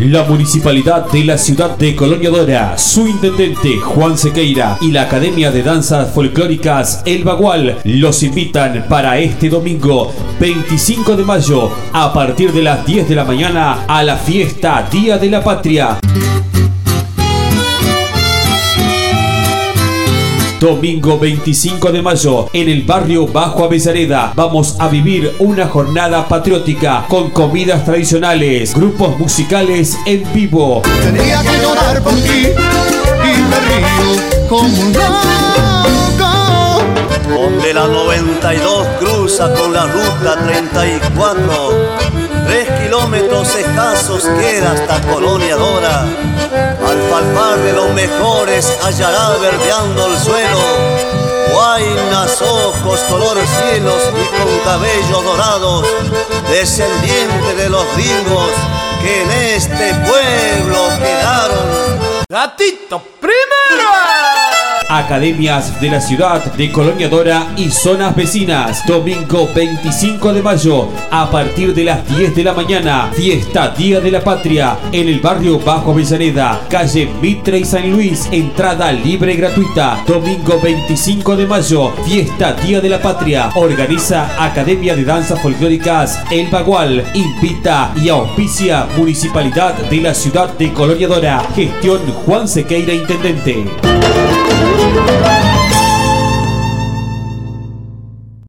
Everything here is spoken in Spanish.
La Municipalidad de la Ciudad de Colonia Dora, su intendente Juan Sequeira y la Academia de Danzas Folclóricas El Bagual los invitan para este domingo 25 de mayo a partir de las 10 de la mañana a la fiesta Día de la Patria. Domingo 25 de mayo, en el barrio Bajo Avellaneda, vamos a vivir una jornada patriótica con comidas tradicionales, grupos musicales en vivo. Tendría que llorar por ti y me río como un loco. Donde la 92 cruza con la ruta 34, 3 kilómetros escasos queda hasta Colonia Dora. Al palpar de los mejores hallará verdeando el suelo, guainas, ojos, color cielos y con cabellos dorados, descendiente de los gringos que en este pueblo quedaron. ¡Gatito primero! Academias de la ciudad de Colonia Dora y zonas vecinas. Domingo 25 de mayo a partir de las 10 de la mañana. Fiesta Día de la Patria en el barrio Bajo Avellaneda, calle Mitre y San Luis. Entrada libre y gratuita. Domingo 25 de mayo. Fiesta Día de la Patria. Organiza Academia de Danzas Folclóricas El Bagual. Invita y auspicia Municipalidad de la ciudad de Colonia Dora. Gestión Juan Sequeira, intendente.